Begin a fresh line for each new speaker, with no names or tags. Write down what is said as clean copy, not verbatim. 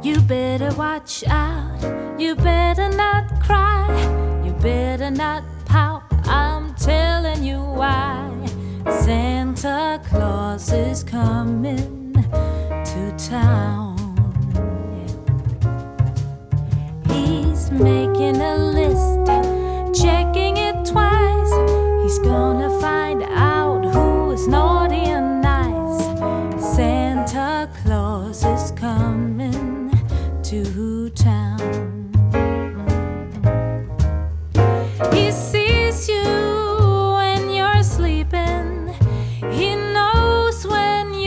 You better watch out, you better not cry, you better not pout, I'm telling you why. Santa Claus is coming to town. He's making a list, checking it twice. He's gonna find out who is naughty and nice. Santa Claus is coming to town.